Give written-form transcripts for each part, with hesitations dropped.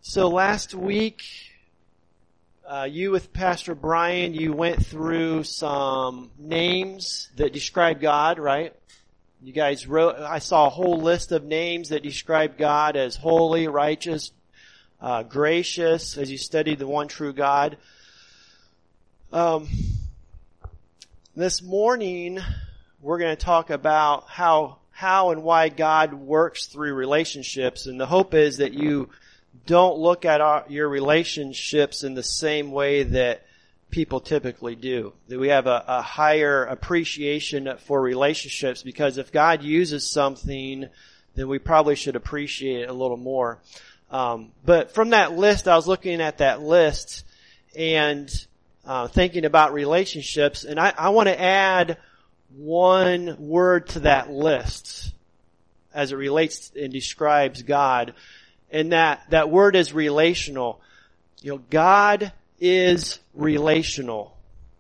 So last week, you with Pastor Brian, you went through some names that describe God, right? You guys wrote, I saw a whole list of names that describe God as holy, righteous, gracious, as you studied the one true God. This morning, we're going to talk about how and why God works through relationships, and the hope is that you don't look at your relationships in the same way that people typically do. That we have a higher appreciation for relationships, because if God uses something, then we probably should appreciate it a little more. But from that list, I was looking at that list and thinking about relationships, and I want to add one word to that list as it relates and describes God. And that word is relational. You know, God is relational.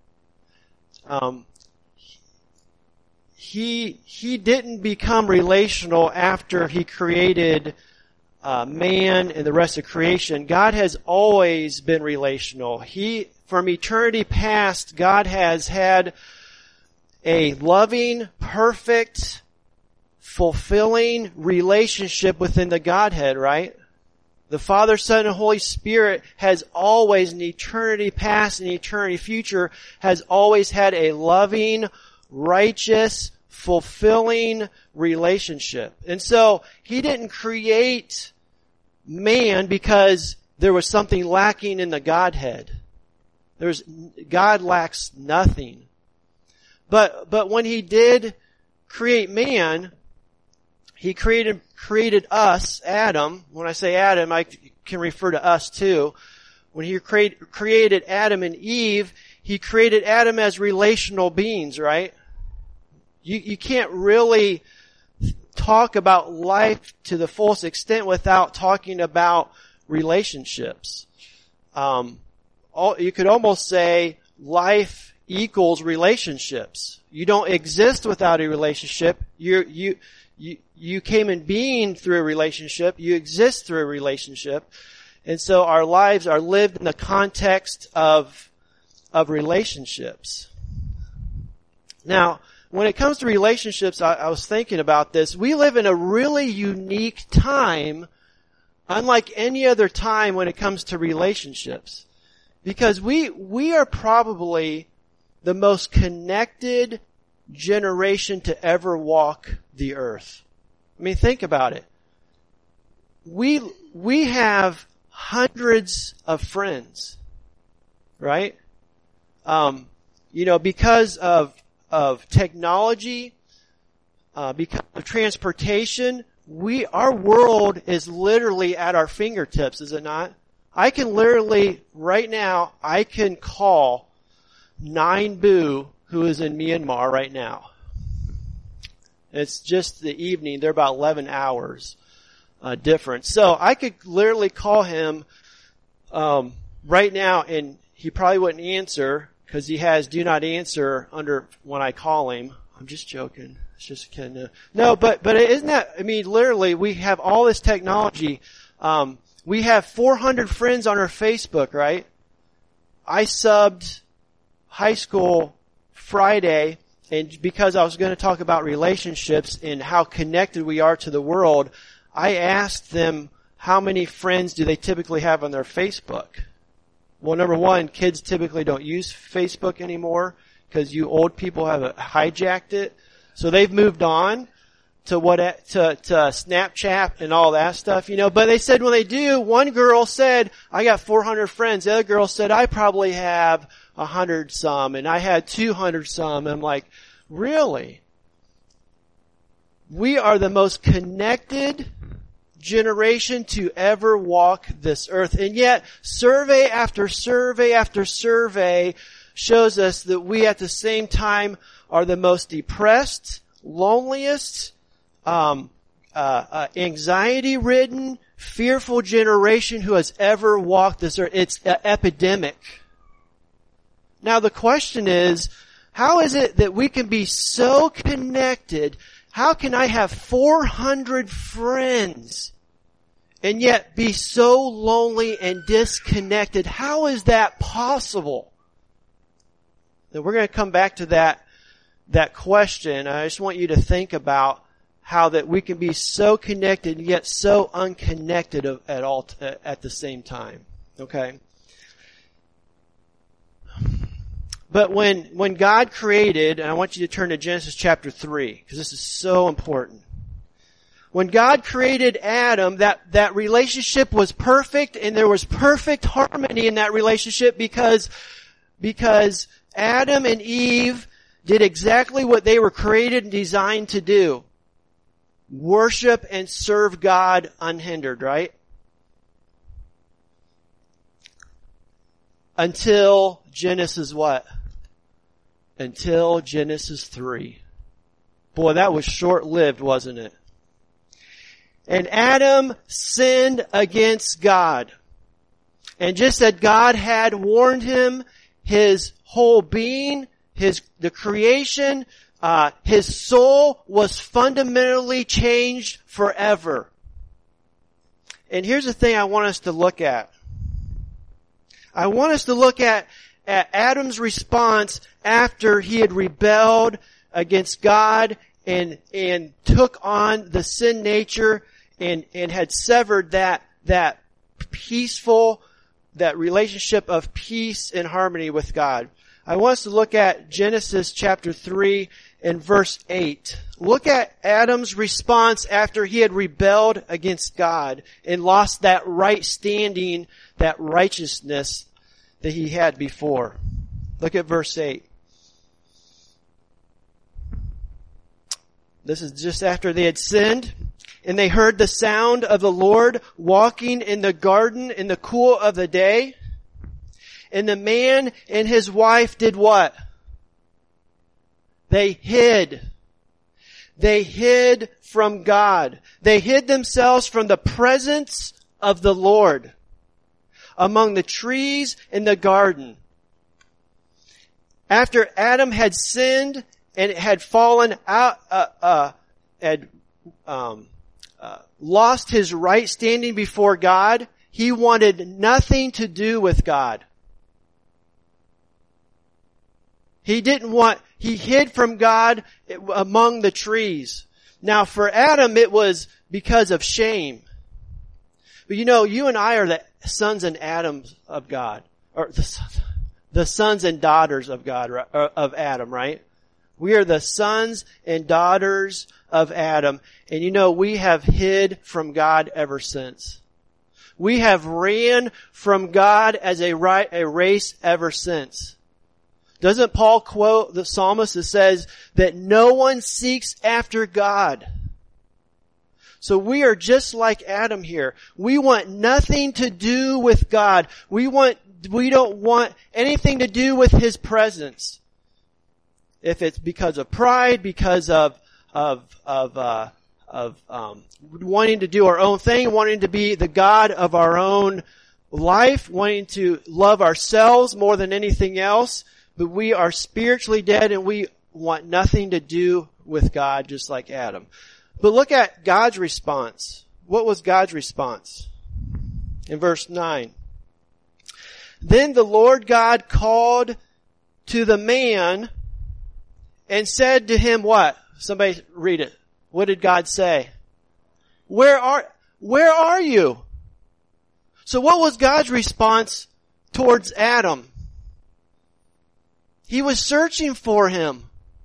He didn't become relational after He created man and the rest of creation. God has always been relational. From eternity past, God has had a loving, perfect, fulfilling relationship within the Godhead, right? The Father, Son, and Holy Spirit has always, in eternity past and eternity future, has always had a loving, righteous, fulfilling relationship. And so, He didn't create man because there was something lacking in the Godhead. God lacks nothing. But when He did create man, He created us, Adam. When I say Adam, I can refer to us too. When He created Adam and Eve, He created Adam as relational beings, right? You can't really talk about life to the fullest extent without talking about relationships. You could almost say life equals relationships. You don't exist without a relationship. You came in being through a relationship. You exist through a relationship. And so our lives are lived in the context of relationships. Now, when it comes to relationships, I was thinking about this. We live in a really unique time, unlike any other time when it comes to relationships. Because we are probably the most connected generation to ever walk the earth. I mean, think about it. We have hundreds of friends, right? Because of technology, because of transportation, our world is literally at our fingertips, is it not? I can literally, right now, I can call Nine Boo, who is in Myanmar right now. It's just the evening. They're about 11 hours difference. So I could literally call him right now, and he probably wouldn't answer because he has do not answer under when I call him. I'm just joking. It's just kidding. No, but isn't that? I mean, literally, we have all this technology. We have 400 friends on our Facebook, right? I subbed High School Friday, and because I was going to talk about relationships and how connected we are to the world, I asked them how many friends do they typically have on their Facebook. Well, number one, kids typically don't use Facebook anymore because you old people have hijacked it. So they've moved on to Snapchat and all that stuff, But they said when they do, one girl said, I got 400 friends. The other girl said, I probably have 100 some, and I had 200 some. And I'm like, really? We are the most connected generation to ever walk this earth. And yet, survey after survey after survey shows us that we at the same time are the most depressed, loneliest, anxiety-ridden, fearful generation who has ever walked this earth. It's an epidemic. Now the question is, how is it that we can be so connected? How can I have 400 friends and yet be so lonely and disconnected? How is that possible? Now we're going to come back to that question. I just want you to think about how that we can be so connected and yet so unconnected at the same time. Okay? But when God created, and I want you to turn to Genesis chapter 3, because this is so important. When God created Adam, that relationship was perfect, and there was perfect harmony in that relationship because Adam and Eve did exactly what they were created and designed to do. Worship and serve God unhindered, right? Until Genesis what? Until Genesis 3. Boy, that was short-lived, wasn't it? And Adam sinned against God. And just that God had warned him, his whole being, the creation, his soul was fundamentally changed forever. And here's the thing I want us to look at. I want us to look at Adam's response after he had rebelled against God and took on the sin nature and had severed that peaceful, that relationship of peace and harmony with God. I want us to look at Genesis chapter 3 and verse 8. Look at Adam's response after he had rebelled against God and lost that right standing, that righteousness that he had before. Look at verse 8. This is just after they had sinned. And they heard the sound of the Lord walking in the garden in the cool of the day. And the man and his wife did what? They hid. They hid from God. They hid themselves from the presence of the Lord among the trees in the garden. After Adam had sinned and had fallen out, lost his right standing before God, he wanted nothing to do with God. He hid from God among the trees. Now for Adam it was because of shame. But you and I are the sons and Adams of God. Or the sons and daughters of God, of Adam, right? We are the sons and daughters of Adam. And we have hid from God ever since. We have ran from God as a race ever since. Doesn't Paul quote the psalmist that says that no one seeks after God? So we are just like Adam here. We want nothing to do with God. We don't want anything to do with His presence. If it's because of pride, because of wanting to do our own thing, wanting to be the God of our own life, wanting to love ourselves more than anything else, but we are spiritually dead and we want nothing to do with God, just like Adam. But look at God's response. What was God's response? In verse 9. Then the Lord God called to the man and said to him what? Somebody read it. What did God say? Where are you? So what was God's response towards Adam? He was searching for him.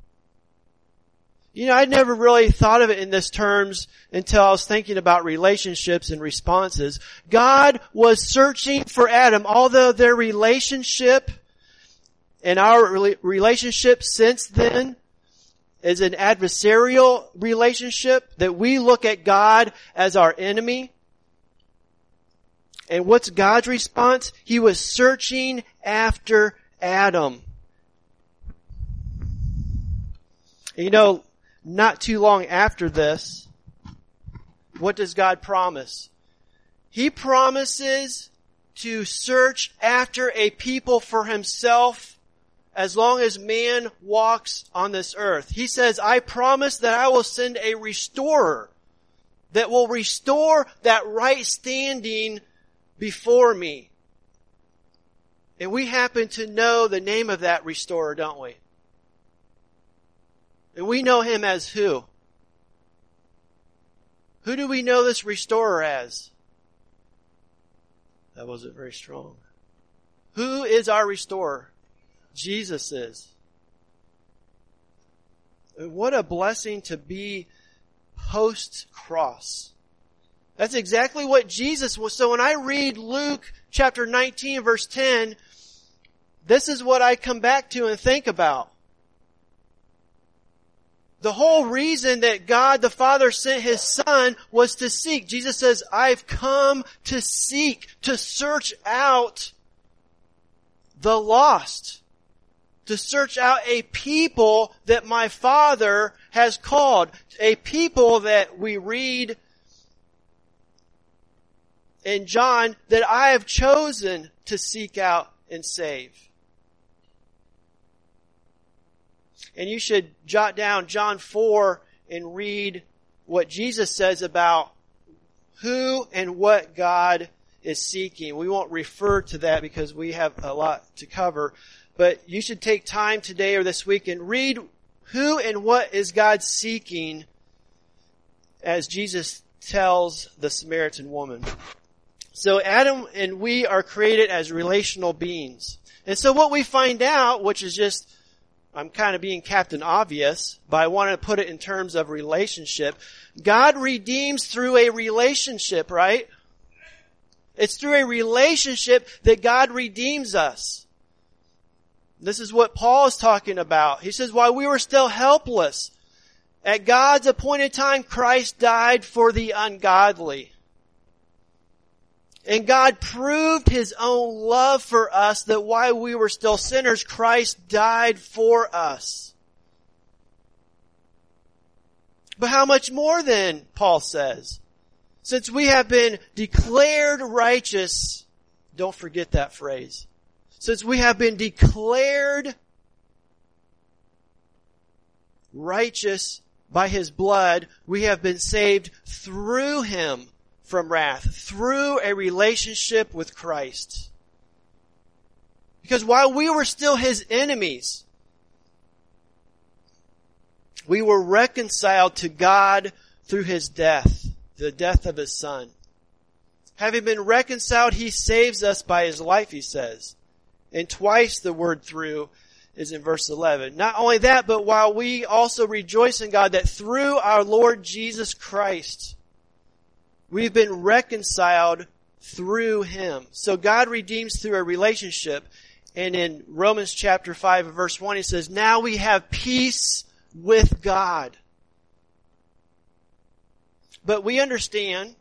I'd never really thought of it in this terms until I was thinking about relationships and responses. God was searching for Adam, although their relationship and our relationship since then is an adversarial relationship, that we look at God as our enemy. And what's God's response? He was searching after Adam. Not too long after this, what does God promise? He promises to search after a people for Himself as long as man walks on this earth. He says, I promise that I will send a restorer. that will restore that right standing before me. And we happen to know the name of that restorer, don't we? And we know him as who? Who do we know this restorer as? That wasn't very strong. Who is our restorer? Jesus is. And what a blessing to be post-cross. That's exactly what Jesus was. So when I read Luke chapter 19 verse 10, this is what I come back to and think about. The whole reason that God the Father sent His Son was to seek. Jesus says, I've come to seek, to search out the lost. To search out a people that my Father has called. A people that we read in John that I have chosen to seek out and save. And you should jot down John 4 and read what Jesus says about who and what God is seeking. We won't refer to that because we have a lot to cover. But you should take time today or this week and read who and what is God seeking as Jesus tells the Samaritan woman. So Adam and we are created as relational beings. And so what we find out, which is just, I'm kind of being Captain Obvious, but I want to put it in terms of relationship. God redeems through a relationship, right? It's through a relationship that God redeems us. This is what Paul is talking about. He says, while we were still helpless, at God's appointed time, Christ died for the ungodly. And God proved His own love for us that while we were still sinners, Christ died for us. But how much more then, Paul says? Since we have been declared righteous, don't forget that phrase. Since we have been declared righteous by His blood, we have been saved through Him from wrath, through a relationship with Christ. Because while we were still His enemies, we were reconciled to God through His death, the death of His Son. Having been reconciled, He saves us by His life, he says. And twice the word through is in verse 11. Not only that, but while we also rejoice in God that through our Lord Jesus Christ, we've been reconciled through Him. So God redeems through a relationship. And in Romans chapter 5 and verse 1, He says, now we have peace with God. But we understand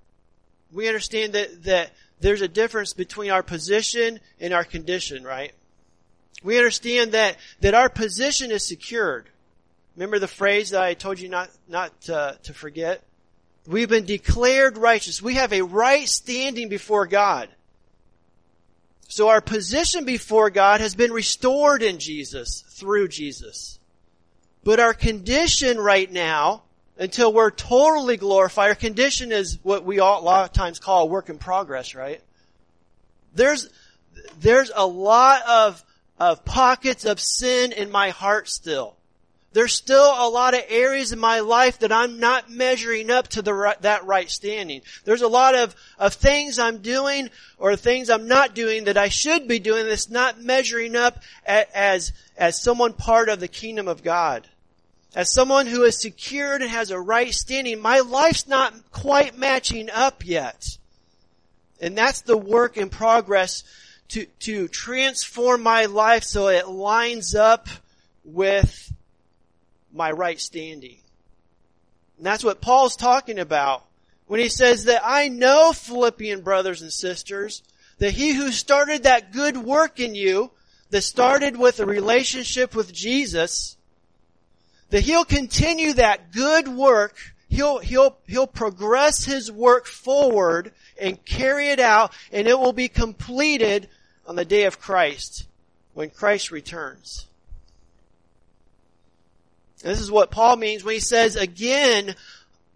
that there's a difference between our position and our condition, right? We understand that our position is secured. Remember the phrase that I told you not to forget? We've been declared righteous. We have a right standing before God. So our position before God has been restored in Jesus, through Jesus. But our condition right now, until we're totally glorified, our condition is what we all, a lot of times call a work in progress, right? There's a lot of pockets of sin in my heart still. There's still a lot of areas in my life that I'm not measuring up to that right standing. There's a lot of things I'm doing or things I'm not doing that I should be doing that's not measuring up as someone part of the kingdom of God. As someone who is secured and has a right standing, my life's not quite matching up yet. And that's the work in progress to transform my life so it lines up with my right standing. And that's what Paul's talking about when he says that I know, Philippian brothers and sisters, that He who started that good work in you, that started with a relationship with Jesus, that He'll continue that good work. He'll progress His work forward and carry it out, and it will be completed on the day of Christ, when Christ returns. And this is what Paul means when he says, again,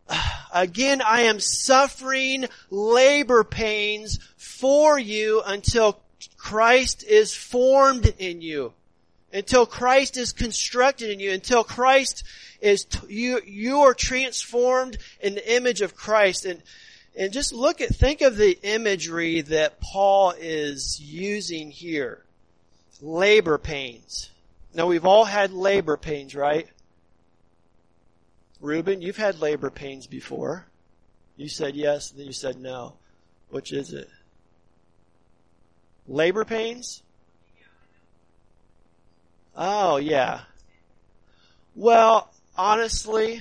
Again, I am suffering labor pains for you until Christ is formed in you. Until Christ is constructed in you. Until Christ is, you are transformed in the image of Christ. And just think of the imagery that Paul is using here. Labor pains. Now we've all had labor pains, right? Reuben, you've had labor pains before. You said yes, and then you said no. Which is it? Labor pains? Oh, yeah. Well, honestly,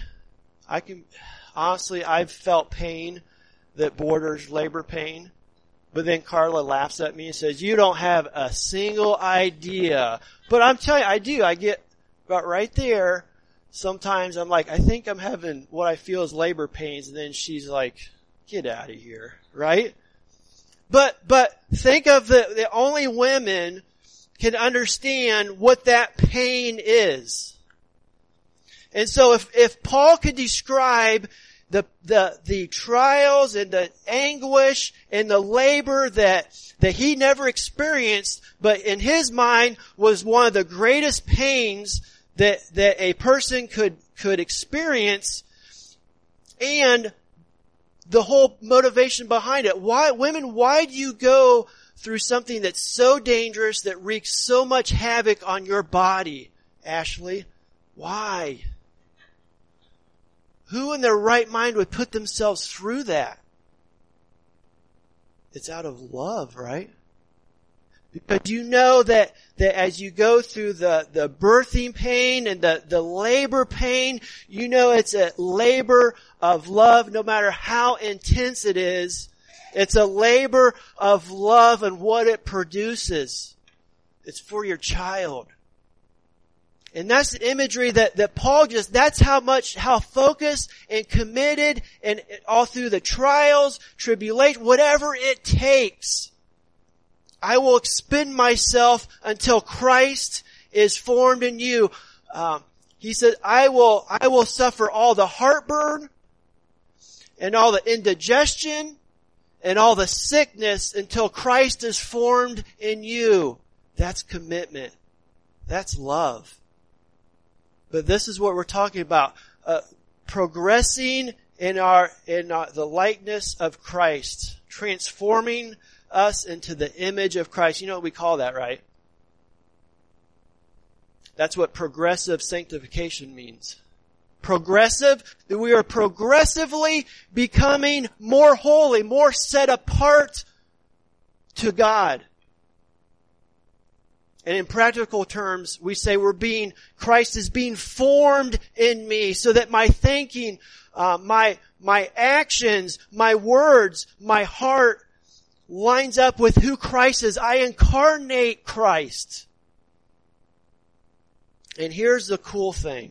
I've felt pain that borders labor pain. But then Carla laughs at me and says, you don't have a single idea. But I'm telling you, I do. I get about right there. Sometimes I'm like, I think I'm having what I feel is labor pains. And then she's like, get out of here. Right? But think of the only women can understand what that pain is. And so if Paul could describe the trials and the anguish and the labor that he never experienced, but in his mind was one of the greatest pains that a person could experience, and the whole motivation behind it. Why do you go through something that's so dangerous, that wreaks so much havoc on your body, Ashley? Why? Who in their right mind would put themselves through that? It's out of love, right? Because you know that as you go through the birthing pain and the labor pain, you know it's a labor of love no matter how intense it is. It's a labor of love and what it produces. It's for your child. And that's the imagery that Paul that's how focused and committed and all through the trials, tribulation, whatever it takes. I will expend myself until Christ is formed in you. He said, I will suffer all the heartburn and all the indigestion and all the sickness until Christ is formed in you. That's commitment. That's love. But this is what we're talking about. Progressing in the likeness of Christ. Transforming us into the image of Christ. You know what we call that, right? That's what progressive sanctification means. Progressive, that we are progressively becoming more holy, more set apart to God. And in practical terms, we say Christ is being formed in me so that my thinking, my actions, my words, my heart lines up with who Christ is. I incarnate Christ. And here's the cool thing.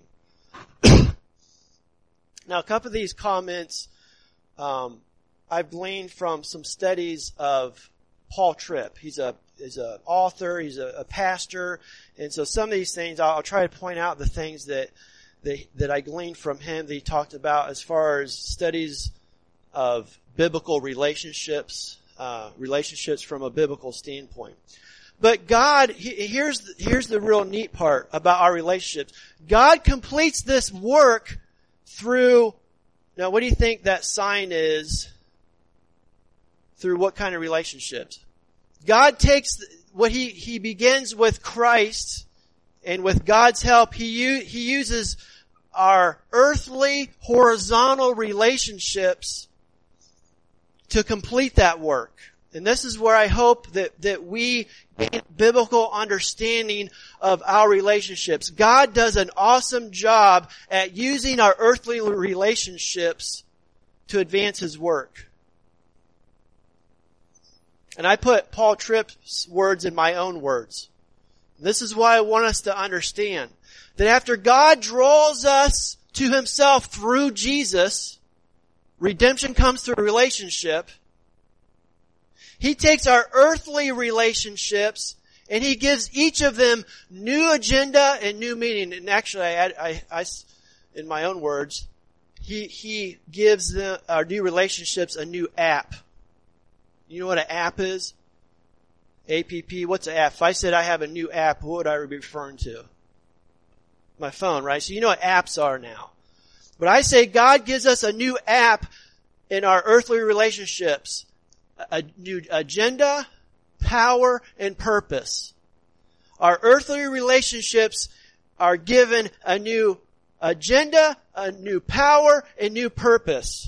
Now, a couple of these comments I've gleaned from some studies of Paul Tripp. He's an author, he's a pastor, and so some of these things I'll try to point out the things that I gleaned from him that he talked about as far as studies of biblical relationships from a biblical standpoint. But God, here's the real neat part about our relationships. God completes this work through, now what do you think that sign is? Through what kind of relationships? God takes what he begins with Christ, and with God's help, he uses our earthly horizontal relationships to complete that work. And this is where I hope that we gain biblical understanding of our relationships. God does an awesome job at using our earthly relationships to advance His work. And I put Paul Tripp's words in my own words. This is why I want us to understand that after God draws us to Himself through Jesus, redemption comes through a relationship. He takes our earthly relationships and He gives each of them new agenda and new meaning. And actually, I in my own words, He gives our new relationships a new app. You know what an app is? APP. What's an app? If I said I have a new app, what would I be referring to? My phone, right? So you know what apps are now. But I say God gives us a new app in our earthly relationships. A new agenda, power, and purpose. Our earthly relationships are given a new agenda, a new power, and new purpose.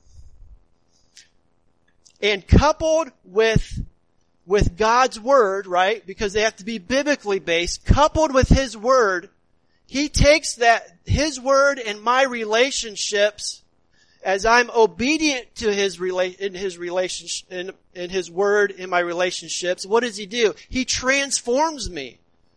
And coupled with God's Word, right? Because they have to be biblically based, coupled with His Word, He takes His Word and my relationships, as I'm obedient to His relationship, in His Word, in my relationships, what does He do? He transforms me.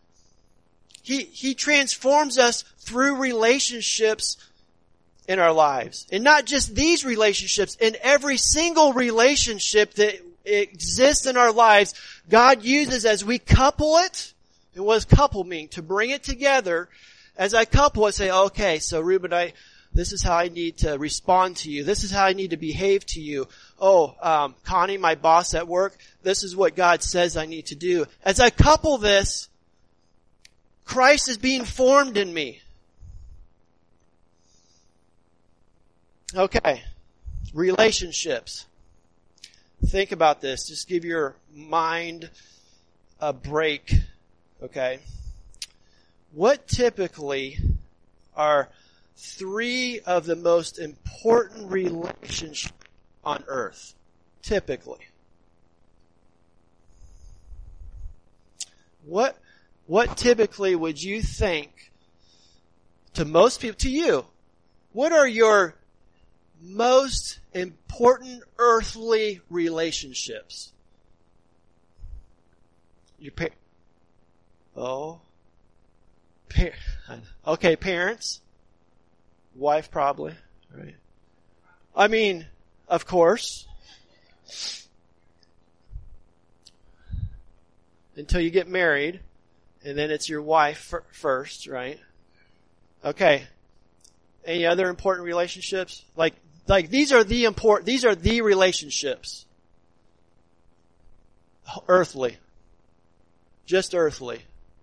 He transforms us through relationships in our lives. And not just these relationships, in every single relationship that exists in our lives, God uses as we couple it. And what does couple mean? To bring it together. As I couple it, say, okay, so Reuben, this is how I need to respond to you. This is how I need to behave to you. Oh, Connie, my boss at work, this is what God says I need to do. As I couple this, Christ is being formed in me. Okay. Relationships. Think about this. Just give your mind a break. Okay. What typically are 3 of the most important relationships on earth? Typically. What typically would you think, to most people, to you, what are your most important earthly relationships? Okay, parents. Wife probably, right? I mean, of course. Until you get married, and then it's your wife first, right? Okay. Any other important relationships? Like these are the relationships. Earthly. Just earthly.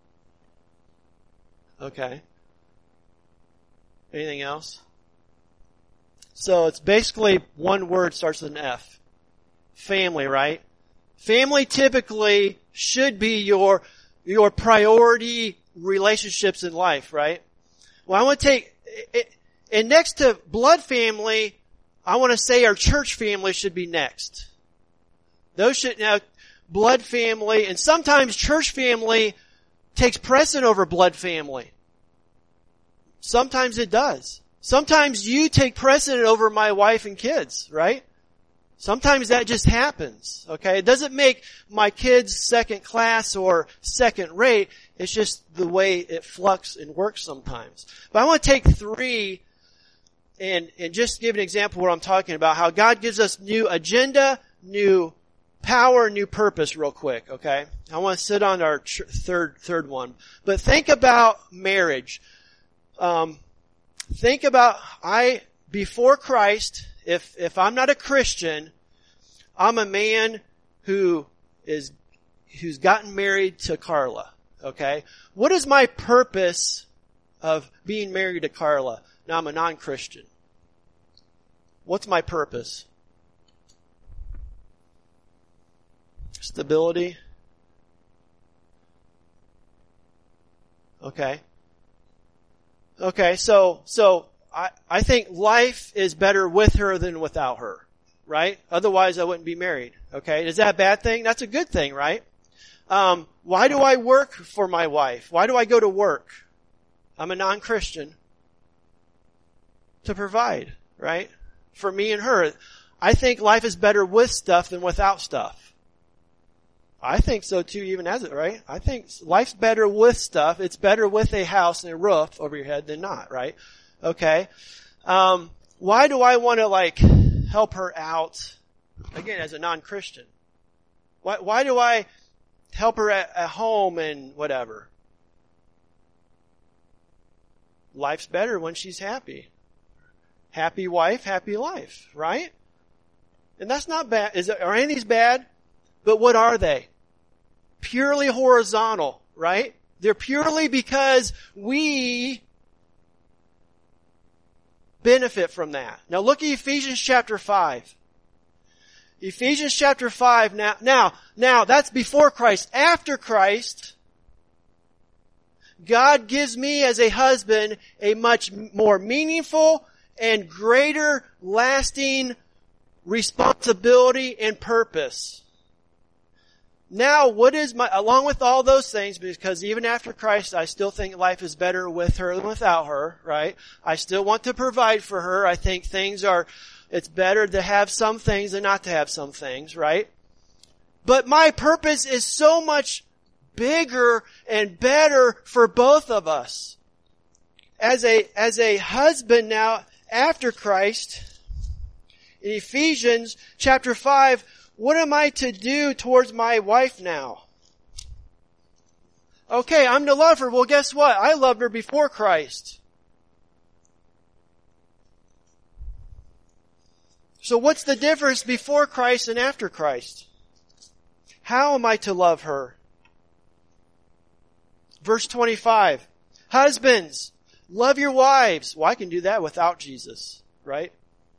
Okay. Anything else? So it's basically one word starts with an F. Family, right? Family typically should be your priority relationships in life, right? Well, I want to take it, and next to blood family, I want to say our church family should be next. Those should, now, blood family, and sometimes church family takes precedent over blood family. Sometimes it does. Sometimes you take precedent over my wife and kids, right? Sometimes that just happens, okay? It doesn't make my kids second class or second rate. It's just the way it flux and works sometimes. But I want to take 3 and just give an example of what I'm talking about, how God gives us new agenda, new power, new purpose real quick, okay? I want to sit on our third one. But think about marriage. Think about, before Christ, if I'm not a Christian, I'm a man who's gotten married to Carla, okay? What is my purpose of being married to Carla? Now I'm a non-Christian. What's my purpose? Stability. Okay. Okay, so I think life is better with her than without her, right? Otherwise I wouldn't be married, okay? Is that a bad thing? That's a good thing, right? Why do I work for my wife? Why do I go to work? I'm a non-Christian. To provide, right? For me and her. I think life is better with stuff than without stuff. I think so too, even as it, right? I think life's better with stuff. It's better with a house and a roof over your head than not, right? Okay. Why do I want to help her out? Again, as a non-Christian. Why do I help her at home and whatever? Life's better when she's happy. Happy wife, happy life, right? And that's not bad. Are any of these bad? But what are they? Purely horizontal, right? They're purely because we benefit from that. Now look at Ephesians chapter 5. Ephesians chapter 5 now that's before Christ. After Christ, God gives me as a husband a much more meaningful and greater lasting responsibility and purpose. Now, what is along with all those things, because even after Christ, I still think life is better with her than without her, right? I still want to provide for her. I think it's better to have some things than not to have some things, right? But my purpose is so much bigger and better for both of us. As a husband now, after Christ, in Ephesians chapter 5, what am I to do towards my wife now? Okay, I'm to love her. Well, guess what? I loved her before Christ. So what's the difference before Christ and after Christ? How am I to love her? Verse 25. Husbands, love your wives. Well, I can do that without Jesus, right?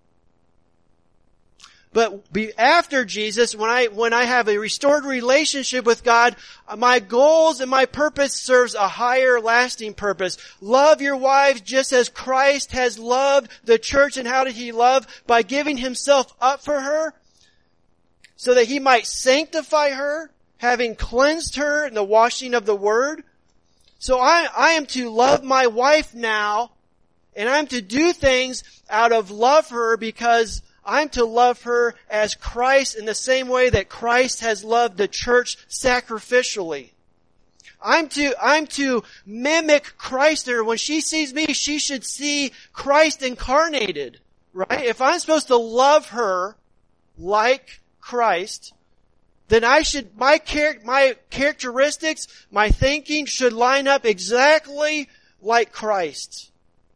But after Jesus, when I have a restored relationship with God, my goals and my purpose serves a higher lasting purpose. Love your wives just as Christ has loved the church. And how did He love? By giving Himself up for her so that He might sanctify her, having cleansed her in the washing of the Word. So I am to love my wife now, and I'm to do things out of love for her because I'm to love her as Christ in the same way that Christ has loved the church sacrificially. I'm to mimic Christ in her. When she sees me, she should see Christ incarnated, right? If I'm supposed to love her like Christ, then my characteristics, my thinking should line up exactly like Christ.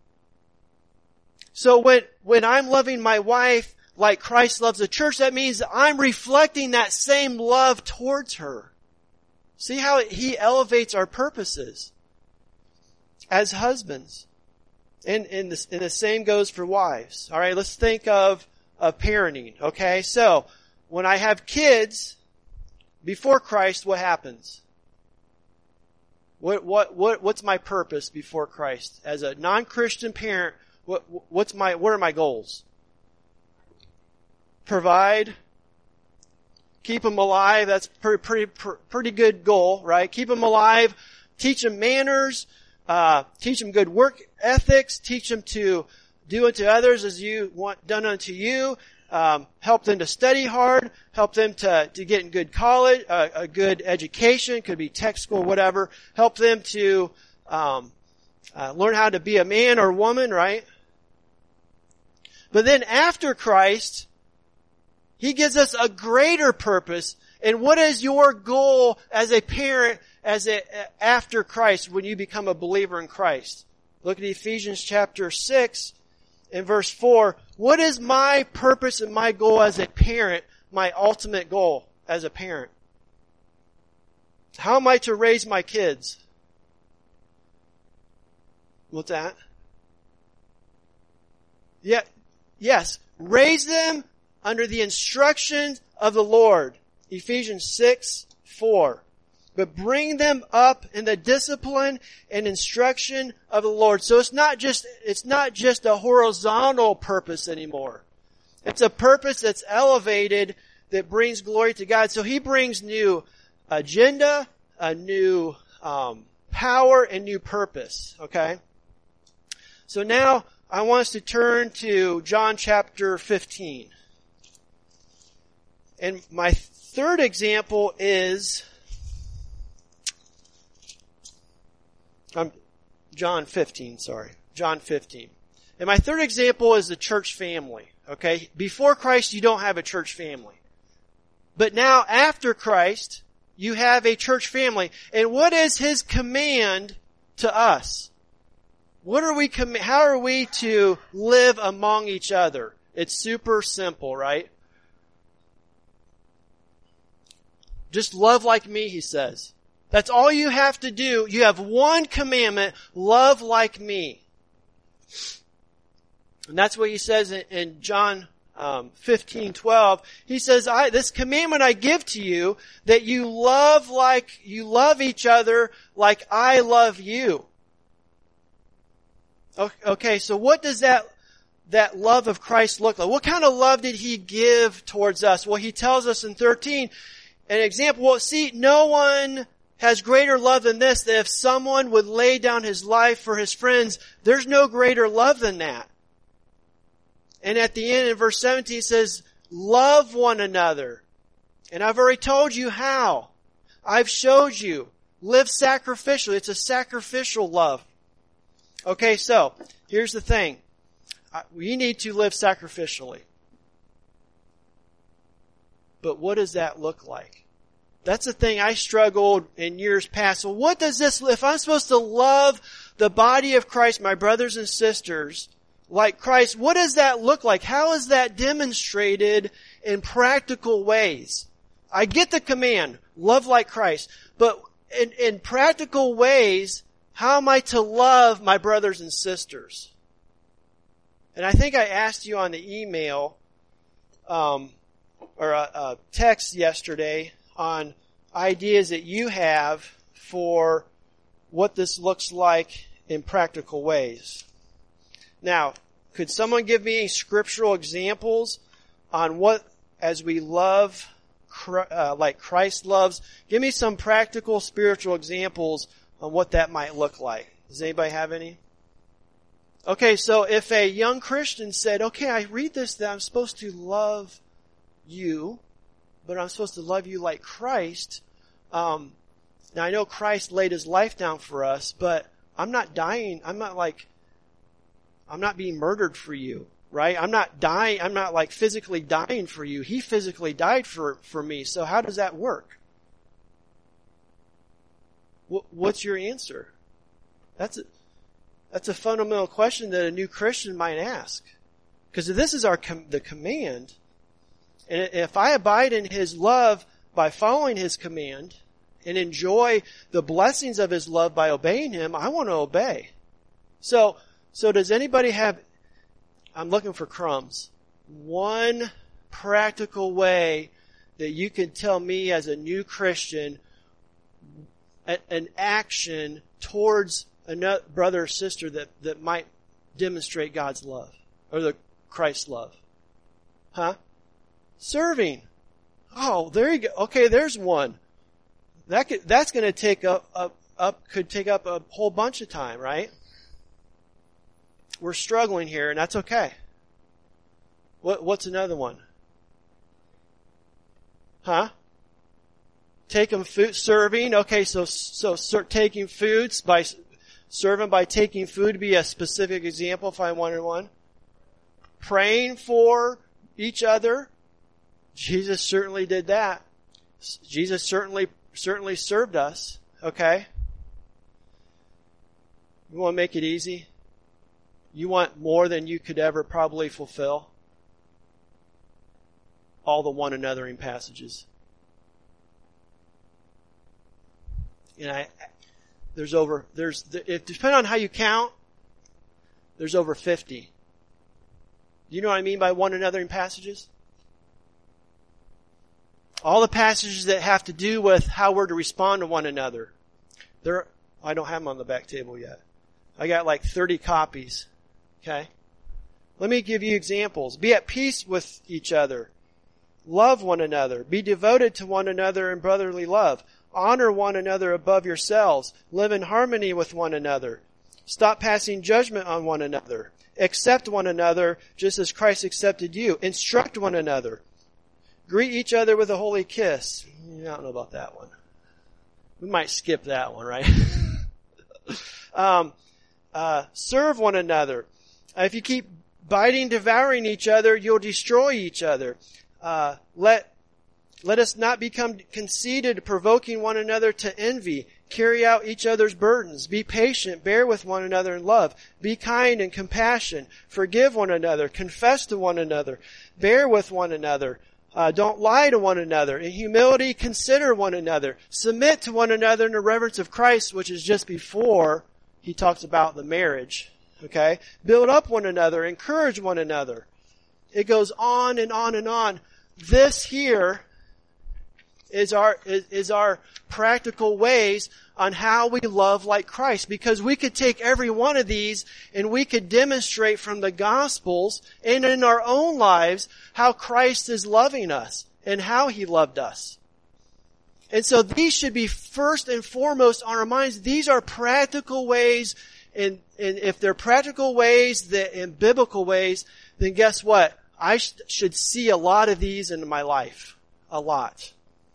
So when I'm loving my wife like Christ loves the church, that means I'm reflecting that same love towards her. See how He elevates our purposes as husbands. And the same goes for wives. Alright, let's think of parenting. Okay, so when I have kids, before Christ, what happens? What's my purpose before Christ? As a non-Christian parent, what are my goals? Provide, keep them alive. That's pretty good goal, right? Keep them alive, teach them manners, teach them good work ethics, teach them to do unto others as you want done unto you. Help them to study hard, help them to get in good college, a good education, could be tech school, whatever. Help them to learn how to be a man or woman, right? But then after Christ, He gives us a greater purpose. And what is your goal as a parent after Christ when you become a believer in Christ? Look at Ephesians chapter 6 and verse 4. What is my purpose and my goal as a parent, my ultimate goal as a parent? How am I to raise my kids? What's that? Yeah, yes. Raise them under the instruction of the Lord. Ephesians 6:4. But bring them up in the discipline and instruction of the Lord. So it's not just a horizontal purpose anymore. It's a purpose that's elevated, that brings glory to God. So He brings new agenda, a new power, and new purpose. Okay? So now I want us to turn to John chapter 15. And my third example is John 15. And my third example is the church family. Okay? Before Christ, you don't have a church family. But now, after Christ, you have a church family. And what is His command to us? How are we to live among each other? It's super simple, right? Just love like me, he says. That's all you have to do. You have one commandment, love like me. And that's what he says in John 15:12. He says, this commandment I give to you, that you love each other like I love you. Okay, so what does that love of Christ look like? What kind of love did he give towards us? Well, he tells us in 13, an example. Well, see, no one has greater love than this, that if someone would lay down his life for his friends, there's no greater love than that. And at the end in verse 17 it says, love one another. And I've already told you how. I've showed you. Live sacrificially. It's a sacrificial love. Okay, so here's the thing. We need to live sacrificially. But what does that look like? That's the thing I struggled in years past. So what does this, if I'm supposed to love the body of Christ, my brothers and sisters, like Christ, what does that look like? How is that demonstrated in practical ways? I get the command, love like Christ, but in practical ways, how am I to love my brothers and sisters? And I think I asked you on the email, or a text yesterday on ideas that you have for what this looks like in practical ways. Now, could someone give me any scriptural examples on what, as we love like Christ loves, give me some practical spiritual examples on what that might look like. Does anybody have any? Okay, so if a young Christian said, okay, I read this that I'm supposed to love you, but I'm supposed to love you like Christ. Now I know Christ laid his life down for us, but I'm not dying. I'm not being murdered for you, right? I'm not dying. I'm not like physically dying for you. He physically died for me. So how does that work? What's your answer? That's a fundamental question that a new Christian might ask. Because this is the command. And if I abide in his love by following his command and enjoy the blessings of his love by obeying him, I want to obey. So does anybody have, I'm looking for crumbs, one practical way that you can tell me as a new Christian an action towards a brother or sister that might demonstrate God's love or the Christ's love? Huh? Serving. Oh, there you go. Okay, there's one. That's going to take could take up a whole bunch of time, right? We're struggling here, and that's okay. What's another one? Huh? Taking food, serving. Okay, so taking foods by serving by taking food to be a specific example. If I wanted one, praying for each other. Jesus certainly did that. Jesus certainly served us. Okay. You want to make it easy? You want more than you could ever probably fulfill? All the one anothering passages. And depending on how you count, there's over 50. Do you know what I mean by one anothering passages? All the passages that have to do with how we're to respond to one another. I don't have them on the back table yet. I got like 30 copies. Okay? Let me give you examples. Be at peace with each other. Love one another. Be devoted to one another in brotherly love. Honor one another above yourselves. Live in harmony with one another. Stop passing judgment on one another. Accept one another just as Christ accepted you. Instruct one another. Greet each other with a holy kiss. I don't know about that one. We might skip that one, right? Serve one another. If you keep devouring each other, you'll destroy each other. Let us not become conceited, provoking one another to envy. Carry out each other's burdens. Be patient. Bear with one another in love. Be kind and compassionate. Forgive one another. Confess to one another. Bear with one another. Don't lie to one another. In humility, consider one another. Submit to one another in the reverence of Christ, which is just before he talks about the marriage. Okay? Build up one another. Encourage one another. It goes on and on and on. This here is our practical ways on how we love like Christ. Because we could take every one of these and we could demonstrate from the Gospels and in our own lives how Christ is loving us and how He loved us. And so these should be first and foremost on our minds. These are practical ways, and if they're practical ways and biblical ways, then guess what? I should see a lot of these in my life. A lot.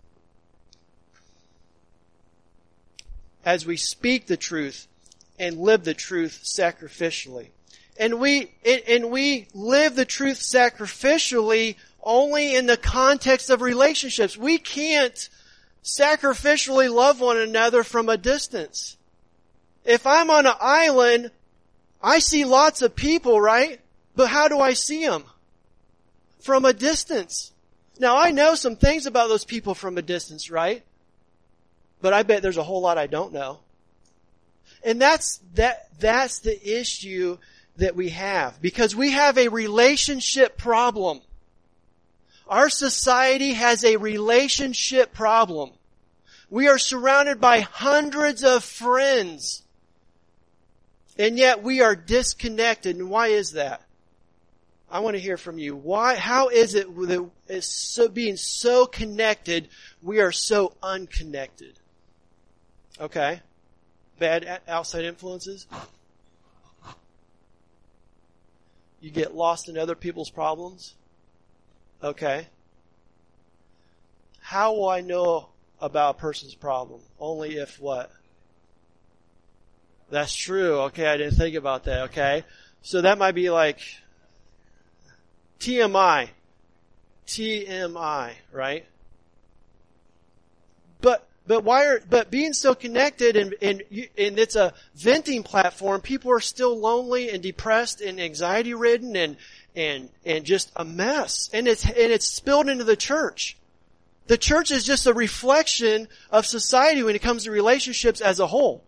As we speak the truth and live the truth sacrificially. And we live the truth sacrificially only in the context of relationships. We can't sacrificially love one another from a distance. If I'm on an island, I see lots of people, right? But how do I see them? From a distance. Now I know some things about those people from a distance, right? But I bet there's a whole lot I don't know. And that's the issue that we have. Because we have a relationship problem. Our society has a relationship problem. We are surrounded by hundreds of friends. And yet we are disconnected. And why is that? I want to hear from you. Why? How is it that being so connected, we are so unconnected? Okay. Bad outside influences. You get lost in other people's problems. Okay. How will I know about a person's problem? Only if what? That's true. Okay, I didn't think about that. Okay. So that might be like TMI. TMI, right? But being so connected and it's a venting platform, people are still lonely and depressed and anxiety ridden and just a mess. And it's spilled into the church. The church is just a reflection of society when it comes to relationships as a whole.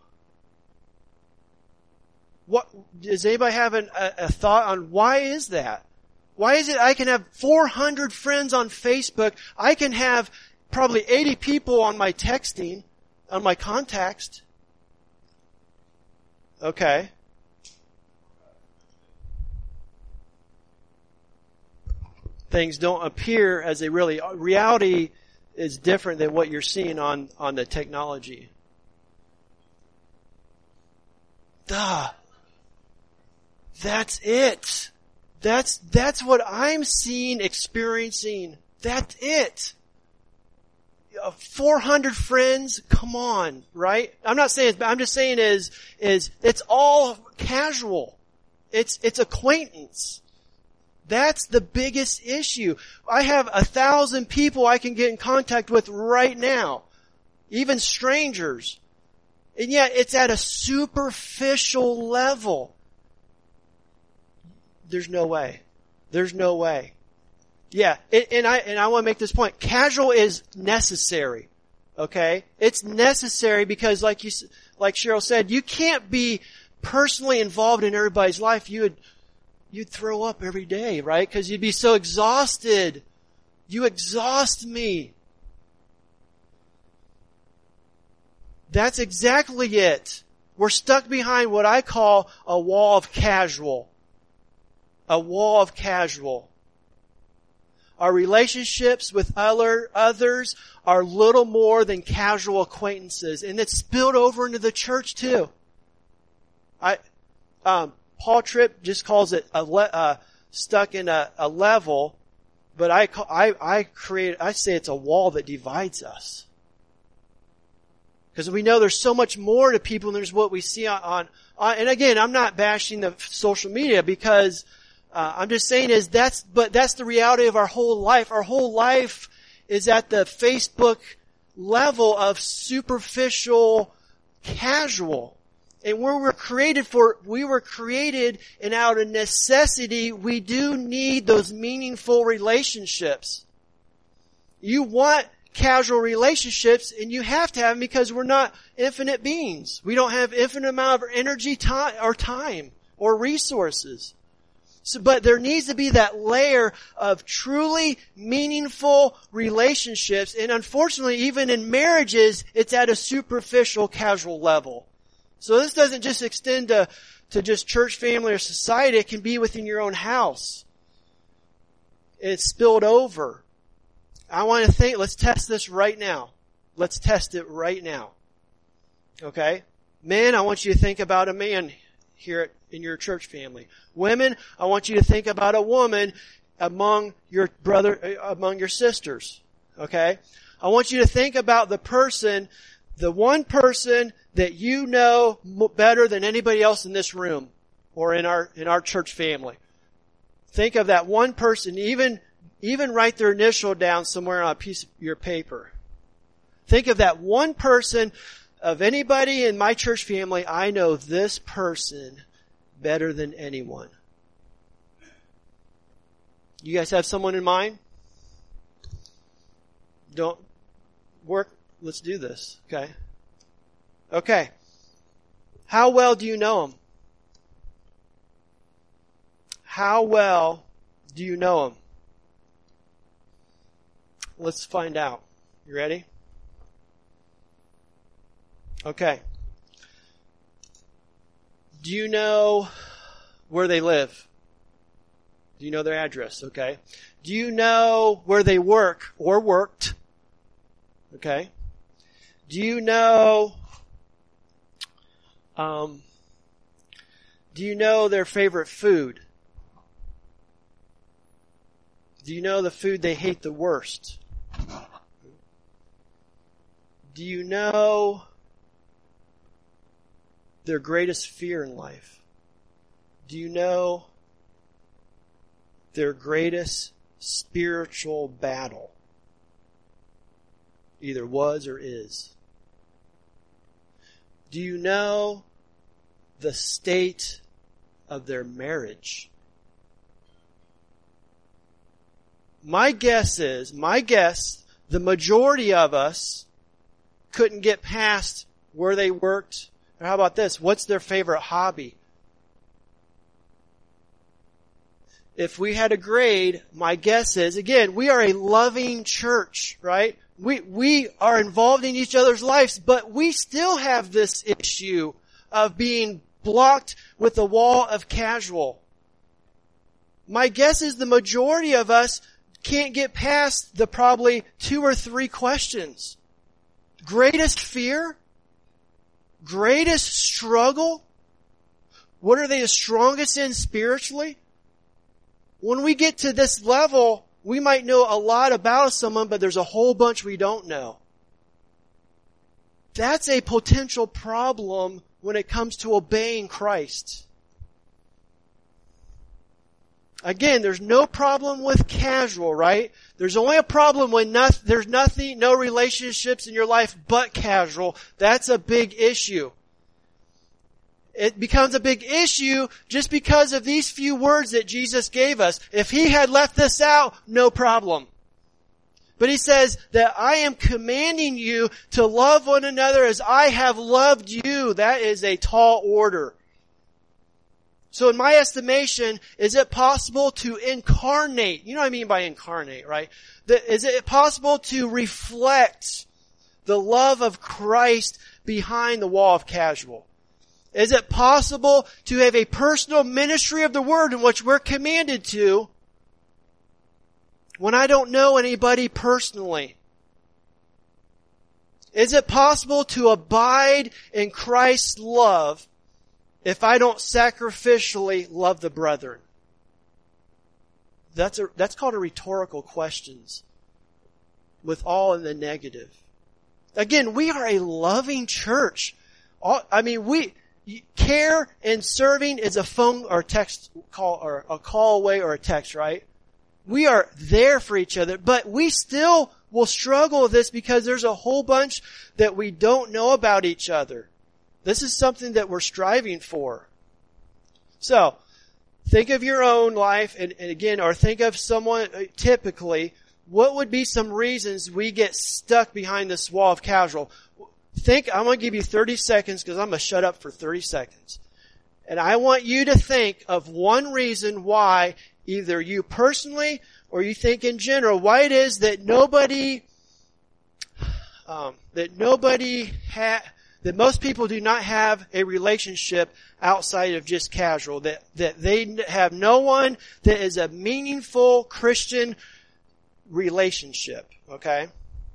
What does anybody have a thought on why is that? Why is it I can have 400 friends on Facebook? I can have probably 80 people on my texting, on my contacts. Okay. Things don't appear as they really are. Reality is different than what you're seeing on the technology. Duh. That's it. That's what I'm seeing, experiencing. That's it. 400 friends, come on, right? I'm not saying, but I'm just saying is it's all casual. It's acquaintance. That's the biggest issue. I have 1,000 people I can get in contact with right now. Even strangers. And yet it's at a superficial level. There's no way. There's no way. Yeah, and I want to make this point. Casual is necessary. Okay? It's necessary because like Cheryl said, you can't be personally involved in everybody's life. You'd throw up every day, right? Because you'd be so exhausted. You exhaust me. That's exactly it. We're stuck behind what I call a wall of casual. A wall of casual. Our relationships with others are little more than casual acquaintances. And it's spilled over into the church too. Paul Tripp just calls it stuck in a level, but I say it's a wall that divides us. Because we know there's so much more to people than there's what we see on and again, I'm not bashing the social media because I'm just saying that's the reality of our whole life. Our whole life is at the Facebook level of superficial, casual. And we were created, and out of necessity, we do need those meaningful relationships. You want casual relationships, and you have to have them because we're not infinite beings. We don't have infinite amount of energy, time, or resources. But there needs to be that layer of truly meaningful relationships, and unfortunately, even in marriages, it's at a superficial, casual level. So this doesn't just extend to just church, family, or society. It can be within your own house. It's spilled over. I want to think, let's test this right now. Let's test it right now. Okay? Men, I want you to think about a man here in your church family. Women, I want you to think about a woman among your sisters. Okay? I want you to think about the one person that you know better than anybody else in this room or in our church family. Think of that one person, even write their initial down somewhere on a piece of your paper. Think of that one person of anybody in my church family. I know this person better than anyone. You guys have someone in mind? Don't work. Let's do this. Okay. Okay. How well do you know him? How well do you know him? Let's find out. You ready? Okay. Do you know where they live? Do you know their address? Okay. Do you know where they work or worked? Okay. Do you know their favorite food? Do you know the food they hate the worst? Do you know their greatest fear in life? Do you know their greatest spiritual battle? Either was or is. Do you know the state of their marriage? My guess, the majority of us couldn't get past where they worked. Or how about this? What's their favorite hobby? If we had a grade, my guess is, again, we are a loving church, right? We are involved in each other's lives, but we still have this issue of being blocked with a wall of casual. My guess is the majority of us can't get past the probably 2 or 3 questions. Greatest fear? Greatest struggle? What are they the strongest in spiritually? When we get to this level, we might know a lot about someone, but there's a whole bunch we don't know. That's a potential problem when it comes to obeying Christ. Again, there's no problem with casual, right? There's only a problem when there's no relationships in your life but casual. That's a big issue. It becomes a big issue just because of these few words that Jesus gave us. If He had left this out, no problem. But He says that I am commanding you to love one another as I have loved you. That is a tall order. So in my estimation, is it possible to incarnate? You know what I mean by incarnate, right? Is it possible to reflect the love of Christ behind the wall of casual? Is it possible to have a personal ministry of the Word in which we're commanded to when I don't know anybody personally? Is it possible to abide in Christ's love if I don't sacrificially love the brethren? That's called a rhetorical questions with all in the negative. Again, we are a loving church. Care and serving is a phone or text call or a call away or a text, right? We are there for each other, but we still we'll struggle with this because there's a whole bunch that we don't know about each other. This is something that we're striving for. So, think of your own life, and again, or think of someone, typically, what would be some reasons we get stuck behind this wall of casual? I'm going to give you 30 seconds because I'm going to shut up for 30 seconds. And I want you to think of one reason why, either you personally or you think in general, why it is that that most people do not have a relationship outside of just casual, that they have no one that is a meaningful Christian relationship, okay?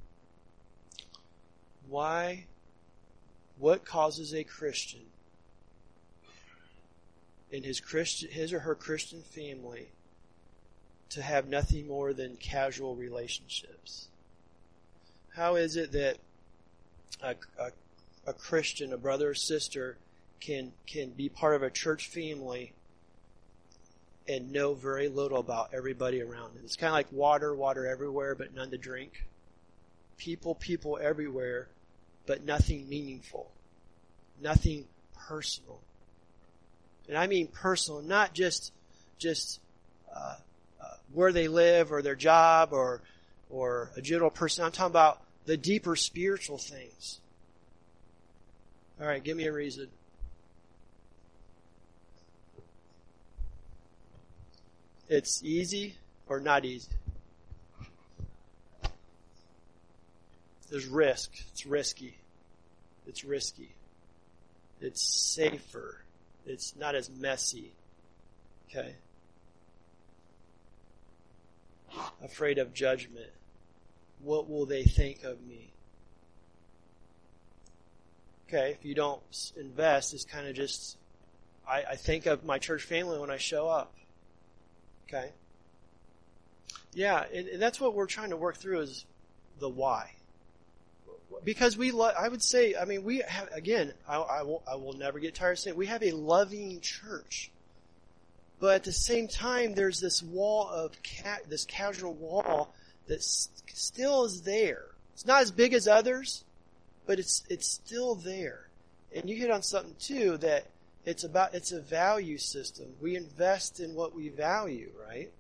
Why? What causes a Christian in his or her Christian family to have nothing more than casual relationships? How is it that a Christian, a brother or sister, can be part of a church family and know very little about everybody around them? It's kind of like water everywhere, but none to drink. People everywhere, but nothing meaningful. Nothing personal. And I mean personal, not just where they live or their job or a general person. I'm talking about the deeper spiritual things. All right, give me a reason. It's easy or not easy? There's risk. It's risky. It's risky. It's safer. It's not as messy. Okay? Afraid of judgment. What will they think of me? Okay, if you don't invest, it's kind of just, I think of my church family when I show up. Okay? Yeah, and that's what we're trying to work through is the why. Because I would say, I mean, we have, again, I will never get tired of saying, we have a loving church. But at the same time, there's this wall of, this casual wall that still is there. It's not as big as others, but it's still there. And you hit on something too, that it's a value system. We invest in what we value, right?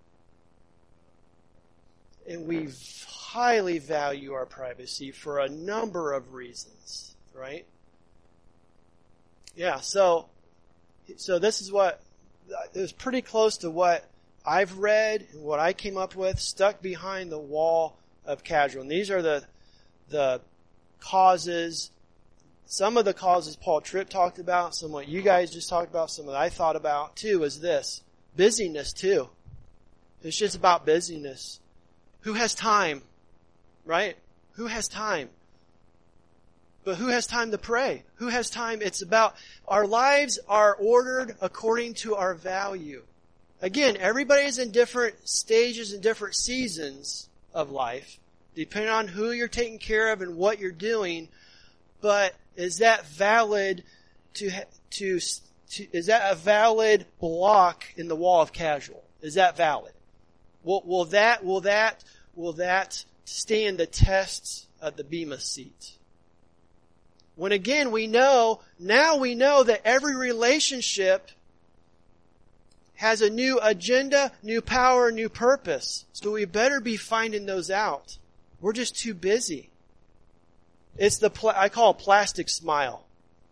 And we highly value our privacy for a number of reasons, right? Yeah, so this is what, it was pretty close to what I've read and what I came up with, stuck behind the wall of casual. And these are the causes, some of the causes Paul Tripp talked about, some what you guys just talked about, some that I thought about too, is this. Busyness too. It's just about busyness. Who has time? Right? Who has time? But who has time to pray? Who has time? It's about, our lives are ordered according to our value. Again, everybody's in different stages and different seasons of life, depending on who you're taking care of and what you're doing. But is that valid is that a valid block in the wall of casual? Is that valid? Will that stand the tests of the Bema seat? When again we know that every relationship has a new agenda, new power, new purpose. So we better be finding those out. We're just too busy. It's I call it plastic smile.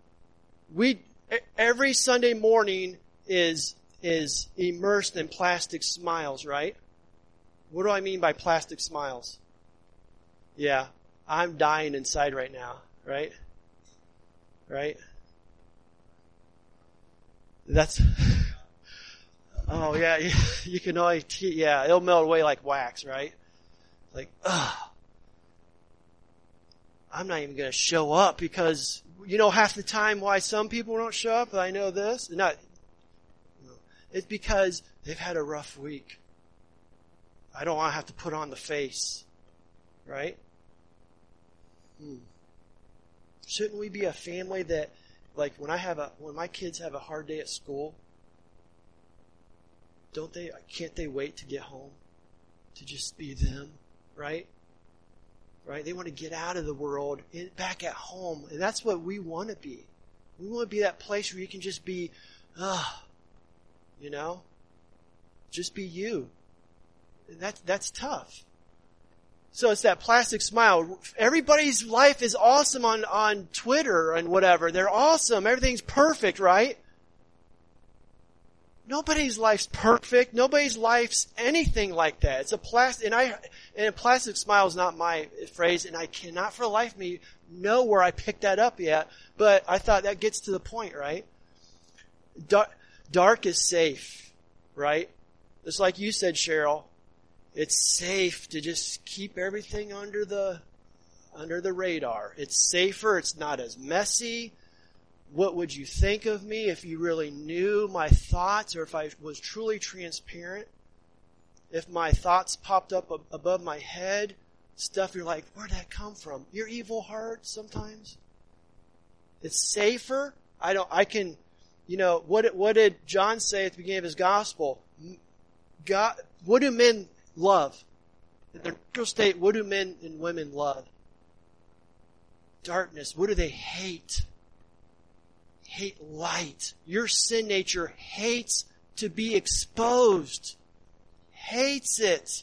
Every Sunday morning is immersed in plastic smiles, right? What do I mean by plastic smiles? Yeah, I'm dying inside right now, right? Right? That's, oh yeah, you can only, it'll melt away like wax, right? Like, I'm not even going to show up because, half the time why some people don't show up, I know this. It's because they've had a rough week. I don't want to have to put on the face, right? Shouldn't we be a family that, like, when my kids have a hard day at school, can't they wait to get home to just be them, right? right? They want to get out of the world and back at home. And that's what we want to be. We want to be that place where you can just be, just be you. And that's tough. So it's that plastic smile. Everybody's life is awesome on Twitter and whatever. They're awesome. Everything's perfect, right? Nobody's life's perfect. Nobody's life's anything like that. It's a plastic, and a plastic smile is not my phrase, and I cannot for the life of me know where I picked that up yet, but I thought that gets to the point, right? Dark is safe, right? Just like you said, Cheryl. It's safe to just keep everything under the radar. It's safer. It's not as messy. What would you think of me if you really knew my thoughts, or if I was truly transparent? If my thoughts popped up above my head, stuff you're like, where'd that come from? Your evil heart sometimes. It's safer. What did John say at the beginning of his gospel? God, what do men love? In their natural state, what do men and women love? Darkness. What do they hate? Hate light. Your sin nature hates to be exposed. Hates it.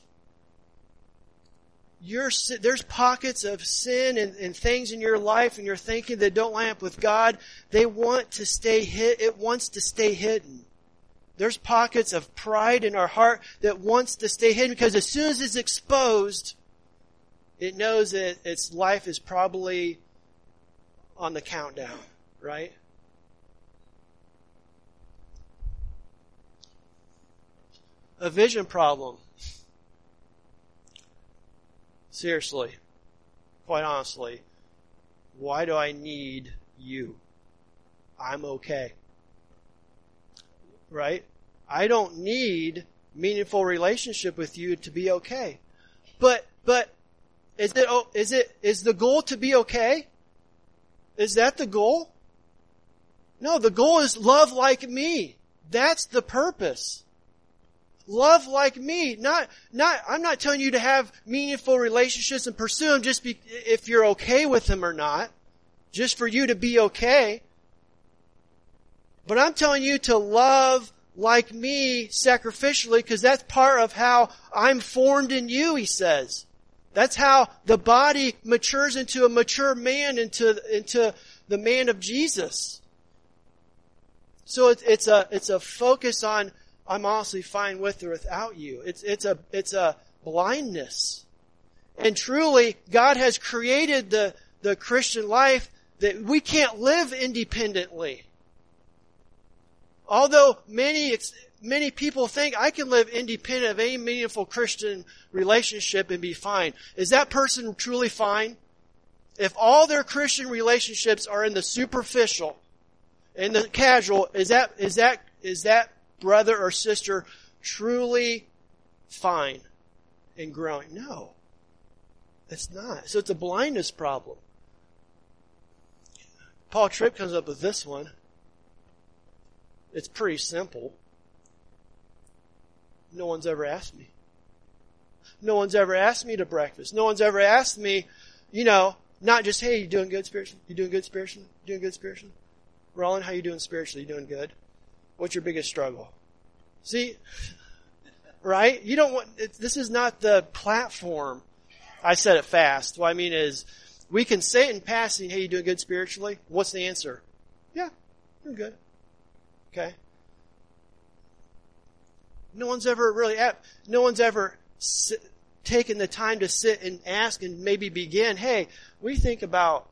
There's pockets of sin and things in your life and your thinking that don't line up with God. They want to stay hidden. It wants to stay hidden. There's pockets of pride in our heart that wants to stay hidden, because as soon as it's exposed, it knows that its life is probably on the countdown, right? A vision problem. Seriously, quite honestly, why do I need you? I'm okay. Right? I don't need meaningful relationship with you to be okay. But is the goal to be okay? Is that the goal? No, the goal is love like me. That's the purpose. Love like me. I'm not telling you to have meaningful relationships and pursue them just if you're okay with them or not. Just for you to be okay. But I'm telling you to love like me sacrificially, because that's part of how I'm formed in you, he says. That's how the body matures into a mature man, into the man of Jesus. So it's a focus on, I'm honestly fine with or without you. It's a blindness. And truly, God has created the Christian life that we can't live independently. Although many people think I can live independent of any meaningful Christian relationship and be fine. Is that person truly fine? If all their Christian relationships are in the superficial, in the casual, is that brother or sister truly fine and growing? No, it's not. So it's a blindness problem. Paul Tripp comes up with this one. It's pretty simple. No one's ever asked me. No one's ever asked me to breakfast. No one's ever asked me, not just, hey, you doing good spiritually? You doing good spiritually? You doing good spiritually? Roland, how you doing spiritually? You doing good? What's your biggest struggle? See, right? You don't want, this is not the platform. I said it fast. What I mean is, we can say it in passing, hey, you doing good spiritually? What's the answer? Yeah, doing good. Okay. No one's ever taken the time to sit and ask and maybe begin, hey, what do you think about,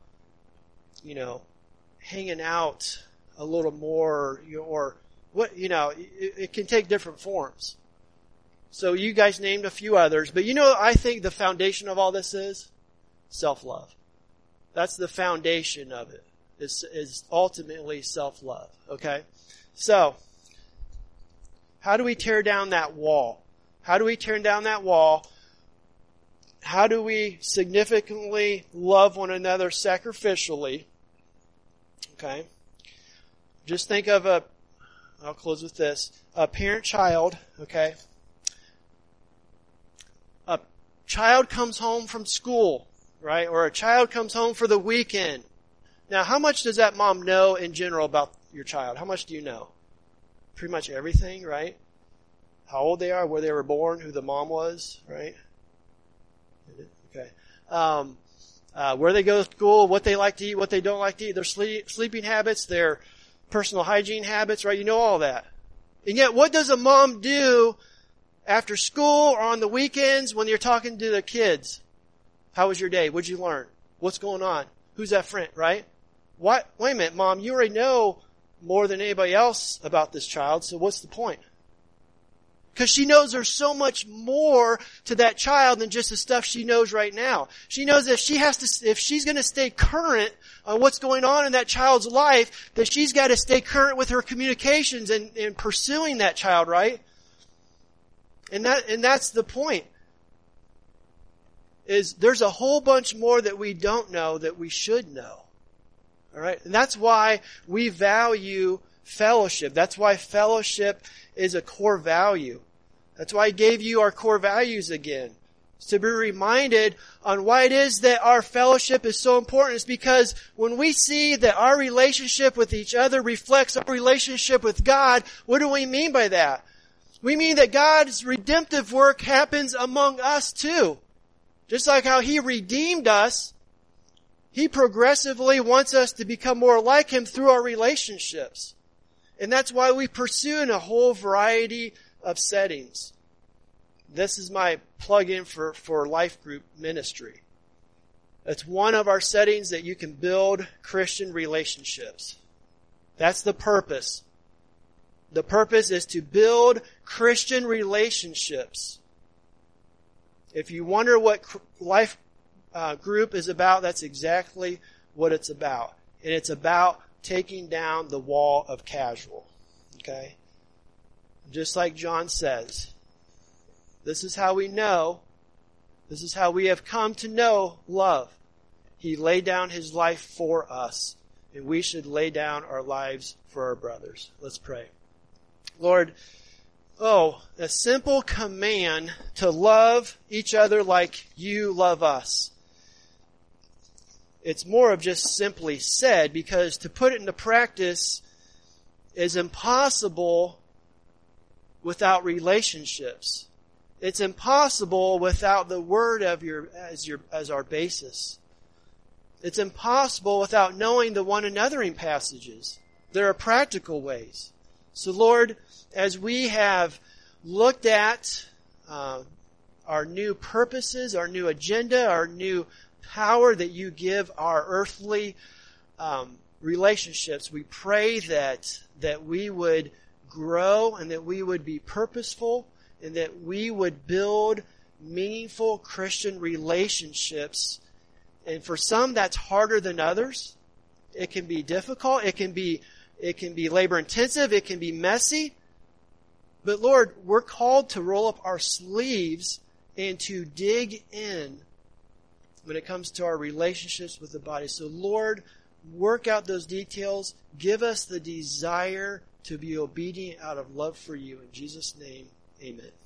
hanging out a little more, or what, it can take different forms. So you guys named a few others, but I think the foundation of all this is self-love. That's the foundation of it, is ultimately self-love. Okay? So, how do we tear down that wall? How do we tear down that wall? How do we significantly love one another sacrificially? Okay. Just think of I'll close with this, a parent-child, okay? A child comes home from school, right? Or a child comes home for the weekend. Now, how much does that mom know in general about your child? How much do you know? Pretty much everything, right? How old they are, where they were born, who the mom was, right? Okay. Where they go to school, what they like to eat, what they don't like to eat, their sleeping habits, their personal hygiene habits, right? You know all that. And yet, what does a mom do after school or on the weekends when you're talking to the kids? How was your day? What'd you learn? What's going on? Who's that friend, right? What? Wait a minute, Mom, you already know more than anybody else about this child, so what's the point? Because she knows there's so much more to that child than just the stuff she knows right now. She knows if she's going to stay current on what's going on in that child's life, that she's got to stay current with her communications and pursuing that child, right? And that's the point. Is there's a whole bunch more that we don't know that we should know. All right? And that's why we value fellowship. That's why fellowship is a core value. That's why I gave you our core values again. It's to be reminded on why it is that our fellowship is so important. It's because when we see that our relationship with each other reflects our relationship with God, what do we mean by that? We mean that God's redemptive work happens among us too. Just like how He redeemed us, He progressively wants us to become more like Him through our relationships. And that's why we pursue in a whole variety of settings. This is my plug-in for Life Group ministry. It's one of our settings that you can build Christian relationships. That's the purpose. The purpose is to build Christian relationships. If you wonder what Life Group is about, that's exactly what it's about. And it's about taking down the wall of casual. Okay? Just like John says, this is how we know, this is how we have come to know love. He laid down His life for us, and we should lay down our lives for our brothers. Let's pray. Lord, a simple command to love each other like You love us. It's more of just simply said, because to put it into practice is impossible without relationships. It's impossible without the Word as our basis. It's impossible without knowing the one anothering passages. There are practical ways. So Lord, as we have looked at our new purposes, our new agenda, our new power that You give our earthly relationships, we pray that we would grow and that we would be purposeful and that we would build meaningful Christian relationships. And for some, that's harder than others. It can be difficult. It can be labor intensive. It can be messy. But Lord, we're called to roll up our sleeves and to dig in when it comes to our relationships with the body. So Lord, work out those details. Give us the desire to be obedient out of love for You. In Jesus' name, amen.